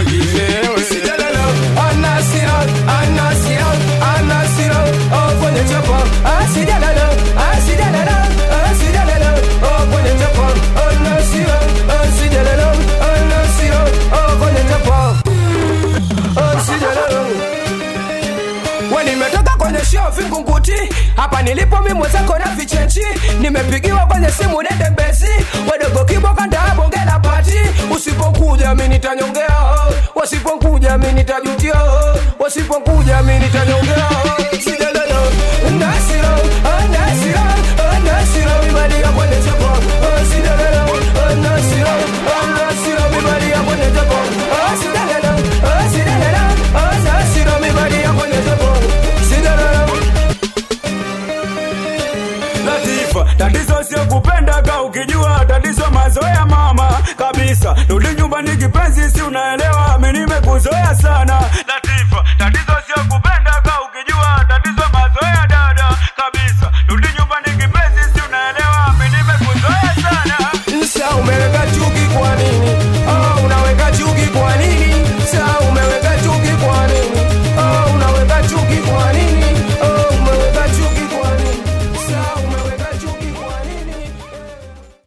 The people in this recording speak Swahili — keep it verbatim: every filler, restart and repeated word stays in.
kilewe. Sijalala, anasira, anasira, anasira, oh kwenye chapa. Sijalala, sijalala, sijalala, oh kwenye chapa. Anasira, sijalala, anasira, oh kwenye chapa. Sijalala. When nimetoka kwenye show Vingunguti, hapa nilipo mimi mwenzako na vichenchi, nimepigiwa kwenye simu nende Mbezi, wadogo kiboka ndabongela party. Usipokuja mimi nitanyongea, wasipokuja mimi nitajutia, wasipokuja mimi nitanyongea. Sijalala, nasira, nasira, nasira, mibali ya kwenye chapa. Sijalala, nasira, nasira, mibali ya kwenye chapa. Sijalala, sijalala, nasira, mibali ya kwenye chapa. Latifa, tatizo sio kupenda ka ukijua tatizo mazoea mama kabisa. Rudi nyumbani kipenzi, si unaelewa mimi nimekuzoea sana.